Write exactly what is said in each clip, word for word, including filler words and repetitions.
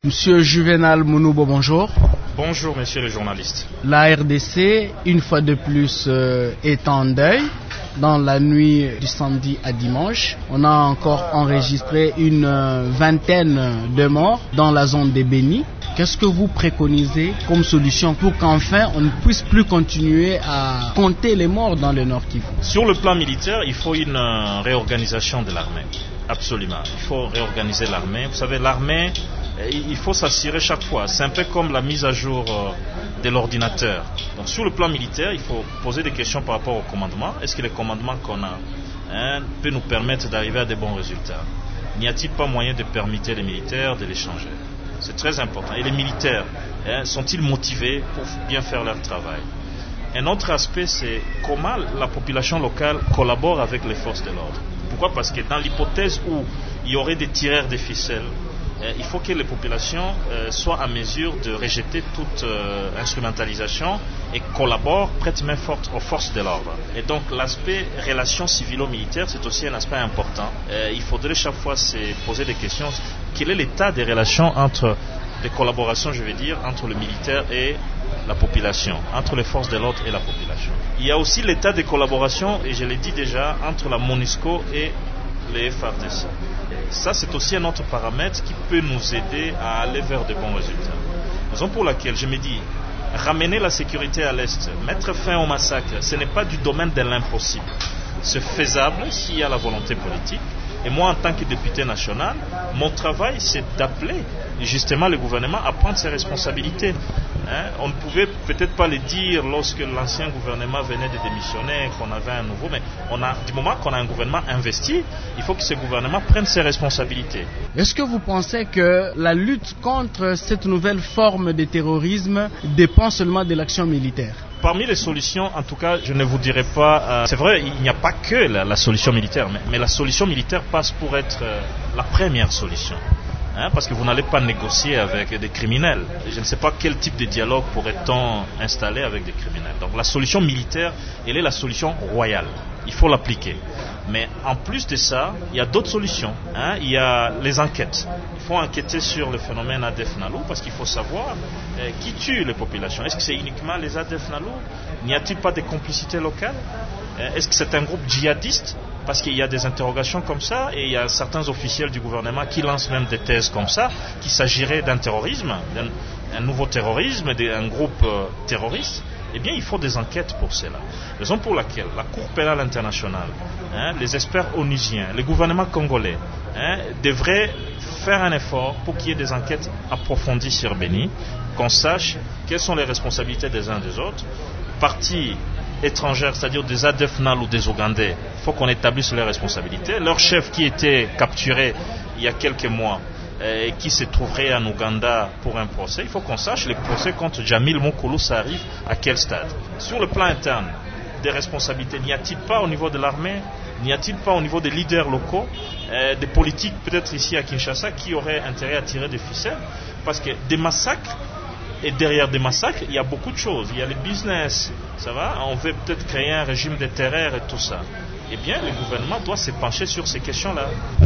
Monsieur Juvenal Mounoubo, bonjour. Bonjour, monsieur le journaliste. La R D C, une fois de plus, euh, est en deuil. Dans la nuit du samedi à dimanche, on a encore enregistré une euh, vingtaine de morts dans la zone de Béni. Qu'est-ce que vous préconisez comme solution pour qu'enfin on ne puisse plus continuer à compter les morts dans le Nord Kivu? Sur le plan militaire, il faut une euh, réorganisation de l'armée. Absolument. Il faut réorganiser l'armée. Vous savez, l'armée, il faut s'assurer chaque fois. C'est un peu comme la mise à jour euh, de l'ordinateur. Donc sur le plan militaire, il faut poser des questions par rapport au commandement. Est-ce que le commandement qu'on a hein, peut nous permettre d'arriver à de bons résultats? N'y a-t-il pas moyen de permettre les militaires de les changer? C'est très important. Et les militaires, hein, sont-ils motivés pour bien faire leur travail? Un autre aspect, c'est comment la population locale collabore avec les forces de l'ordre. Pourquoi? Parce que dans l'hypothèse où il y aurait des tireurs de ficelles, euh, il faut que les populations euh, soient à mesure de rejeter toute euh, instrumentalisation et collaborent, prêtent main forte aux forces de l'ordre. Et donc l'aspect relations civilo-militaires, c'est aussi un aspect important. Euh, il faudrait chaque fois se poser des questions. Quel est l'état des relations entre, des collaborations, je veux dire, entre le militaire et la population, entre les forces de l'ordre et la population. Il y a aussi l'état de collaboration, et je l'ai dit déjà, entre la MONUSCO et les F A R D C. Ça, c'est aussi un autre paramètre qui peut nous aider à aller vers de bons résultats. Raison pour laquelle je me dis, ramener la sécurité à l'Est, mettre fin au massacre, ce n'est pas du domaine de l'impossible. C'est faisable s'il y a la volonté politique. Et moi, en tant que député national, mon travail, c'est d'appeler justement le gouvernement à prendre ses responsabilités. Hein? On ne pouvait peut-être pas le dire lorsque l'ancien gouvernement venait de démissionner, qu'on avait un nouveau, mais on a, du moment qu'on a un gouvernement investi, il faut que ce gouvernement prenne ses responsabilités. Est-ce que vous pensez que la lutte contre cette nouvelle forme de terrorisme dépend seulement de l'action militaire? Parmi les solutions, en tout cas, je ne vous dirai pas... Euh, c'est vrai, il n'y a pas que la, la solution militaire, mais, mais la solution militaire passe pour être euh, la première solution. Hein, parce que vous n'allez pas négocier avec des criminels. Je ne sais pas quel type de dialogue pourrait-on installer avec des criminels. Donc la solution militaire, elle est la solution royale. Il faut l'appliquer. Mais en plus de ça, il y a d'autres solutions. Hein. Il y a les enquêtes. Il faut enquêter sur le phénomène A D F Nalu parce qu'il faut savoir euh, qui tue les populations. Est-ce que c'est uniquement les A D F Nalu? N'y a-t-il pas de complicité locale? euh, Est-ce que c'est un groupe djihadiste? Parce qu'il y a des interrogations comme ça et il y a certains officiels du gouvernement qui lancent même des thèses comme ça, qu'il s'agirait d'un terrorisme, d'un un nouveau terrorisme, d'un groupe euh, terroriste. Eh bien, il faut des enquêtes pour cela. Raison pour laquelle la Cour pénale internationale, hein, les experts onusiens, le gouvernement congolais hein, devraient faire un effort pour qu'il y ait des enquêtes approfondies sur Béni, qu'on sache quelles sont les responsabilités des uns des autres. Parties étrangères, c'est-à-dire des A D F Nalu ou des Ougandais, il faut qu'on établisse leurs responsabilités. Leur chef qui était capturé il y a quelques mois, et qui se trouverait en Ouganda pour un procès, il faut qu'on sache le procès contre Jamil Mokolo, ça arrive à quel stade. Sur le plan interne des responsabilités, n'y a-t-il pas au niveau de l'armée, n'y a-t-il pas au niveau des leaders locaux, euh, des politiques peut-être ici à Kinshasa qui auraient intérêt à tirer des ficelles? Parce que des massacres, et derrière des massacres, il y a beaucoup de choses. Il y a le business, ça va, on veut peut-être créer un régime de terreur et tout ça. Eh bien, le gouvernement doit se pencher sur ces questions-là.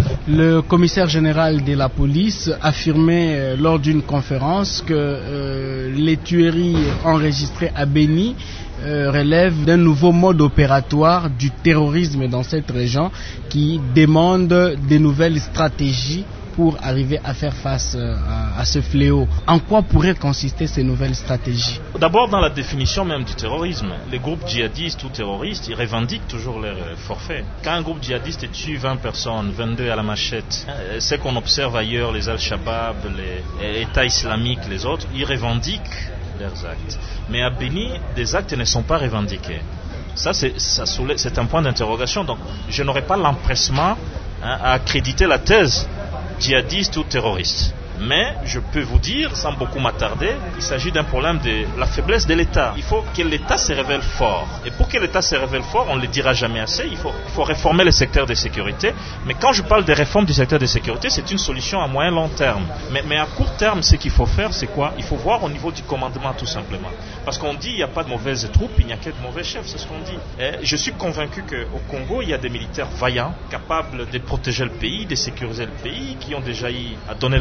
Le commissaire général de la police affirmait euh, lors d'une conférence que euh, les tueries enregistrées à Béni euh, relèvent d'un nouveau mode opératoire du terrorisme dans cette région qui demande de nouvelles stratégies pour arriver à faire face à, à ce fléau. En quoi pourraient consister ces nouvelles stratégies? D'abord, dans la définition même du terrorisme. Les groupes djihadistes ou terroristes, ils revendiquent toujours leur forfait. Quand un groupe djihadiste tue vingt personnes, vingt-deux à la machette, c'est qu'on observe ailleurs, les Al-Shabaab, les États islamiques, les autres, ils revendiquent leurs actes. Mais à Béni, des actes ne sont pas revendiqués. Ça, c'est, ça soulève, c'est un point d'interrogation. Donc, je n'aurais pas l'empressement hein, à accréditer la thèse djihadiste ou terroriste. Mais je peux vous dire, sans beaucoup m'attarder, il s'agit d'un problème de la faiblesse de l'État. Il faut que l'État se révèle fort. Et pour que l'État se révèle fort, on ne le dira jamais assez, il faut, il faut réformer le secteur de sécurité. Mais quand je parle de réforme du secteur de sécurité, c'est une solution à moyen long terme. Mais, mais à court terme, ce qu'il faut faire, c'est quoi? Il faut voir au niveau du commandement, tout simplement. Parce qu'on dit, il n'y a pas de mauvaises troupes, il n'y a que de mauvais chefs, c'est ce qu'on dit. Et je suis convaincu qu'au Congo, il y a des militaires vaillants, capables de protéger le pays, de sécuriser le pays, qui ont déjà eu à donner les meilleurs de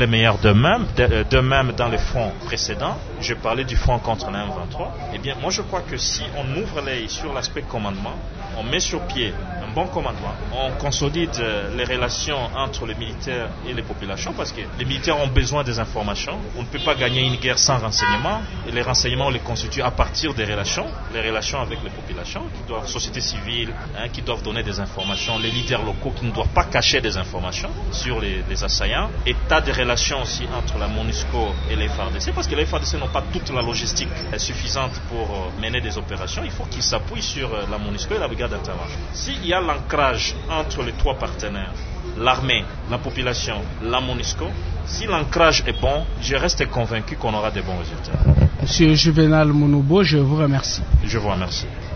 de même, de, de même dans les fronts précédents, je parlais du front contre la M vingt-trois. Eh bien, moi je crois que si on ouvre l'œil sur l'aspect commandement, on met sur pied un bon commandement, on consolide les relations entre les militaires et les populations, parce que les militaires ont besoin des informations. On ne peut pas gagner une guerre sans renseignements, et les renseignements on les constitue à partir des relations, les relations avec les populations, qui doivent, société civile, hein, qui doivent donner des informations, les leaders locaux qui ne doivent pas cacher des informations sur les, les assaillants, et tas de relations aussi entre la MONUSCO et les F A R D C, parce que les F A R D C n'ont pas toute la logistique suffisante pour mener des opérations. Il faut qu'ils s'appuient sur la MONUSCO et la brigade d'intervention. S'il y a l'ancrage entre les trois partenaires, l'armée, la population, la MONUSCO, si l'ancrage est bon, je reste convaincu qu'on aura de bons résultats. Monsieur Juvenal Mounoubo, je vous remercie. Je vous remercie.